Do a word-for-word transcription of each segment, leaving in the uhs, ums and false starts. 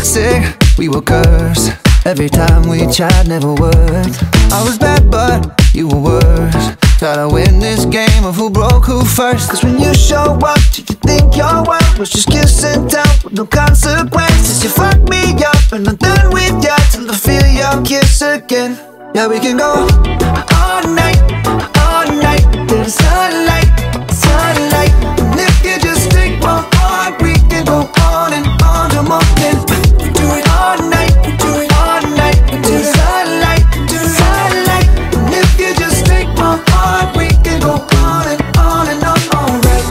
toxic, we were cursed. Every time we tried, never worked. I was bad, but you were worse. Try to win this game of who broke who first. Cause when you show up, do you think your world was just kiss and tell with no consequences? You fuck me up and I'm done with ya till I feel your kiss again. Yeah, we can go all night, all night to the sunlight, sunlight. And if you just take my heart, we can go on and on till morning. We do it all night, we do it all night to the sunlight, to the sunlight. And if you just take my heart, we can go on and on and on, all right.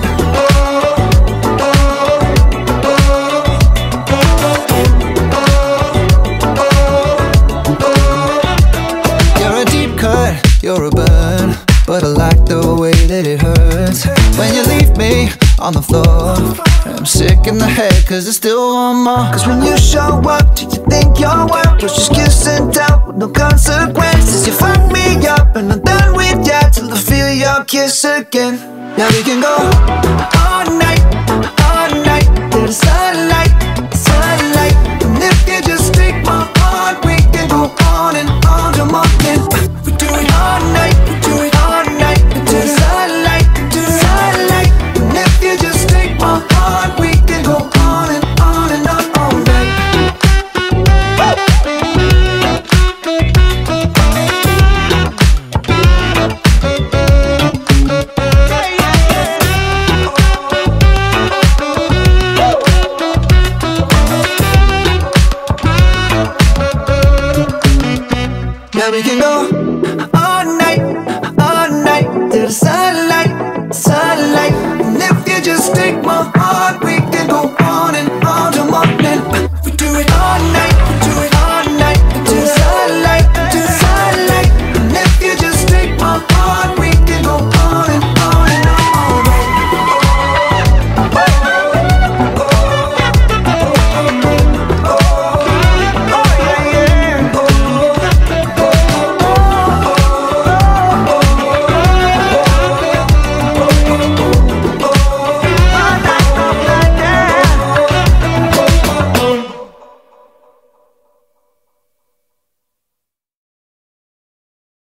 You're a deep cut, you're a burn, but I like the way that it hurts when you leave me on the floor. I'm sick in the head cause it's still one more. Cause when you show up, do you think your world was just kiss and tell with no consequences? You fuck me up and I'm done with ya till I feel your kiss again. Yeah, we can go all night, all night to the sunlight, sunlight. And if you just take my heart, we can go on and on till morning. We do it all night, we do it all night to the sunlight, to the sunlight. And if you just take my heart, we can go on and on and on all night. Yeah, we can go all night, all night to the sunlight, sunlight. And if you just take my heart,